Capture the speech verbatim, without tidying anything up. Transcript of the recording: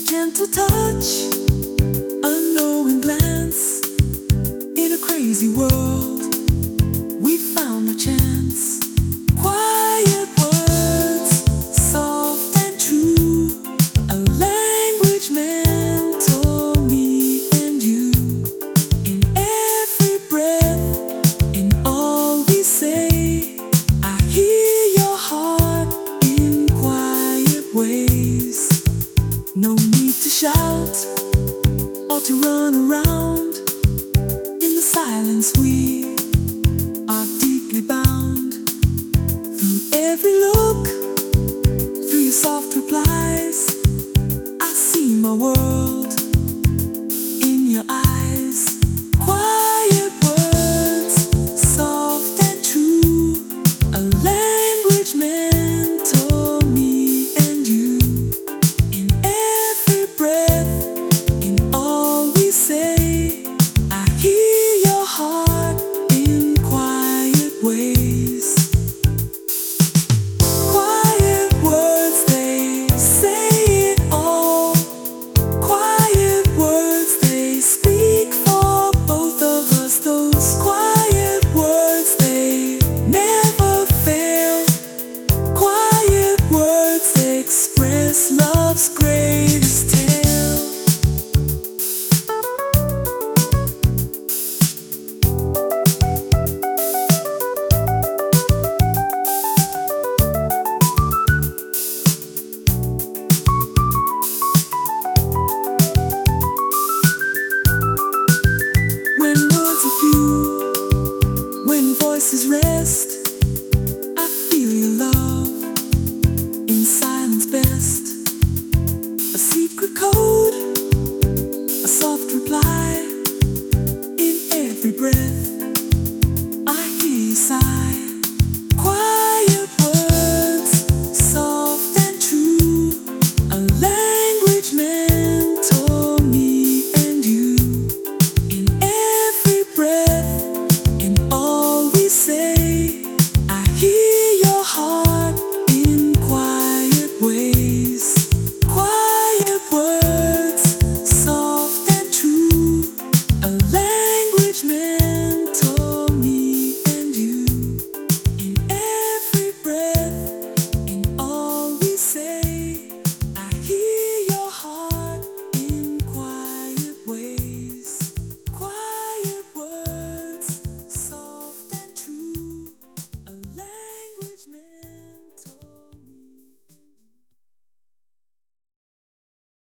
gentle touch, a knowing glance. In a crazy world, we found a chance. Quiet words, soft and true, a language meant for me and you. In every breath, in all we say, I hear your heart in quiet ways. No need to shout or to run around. In the silence we are deeply bound. Through every look, through your soft replies, I see my world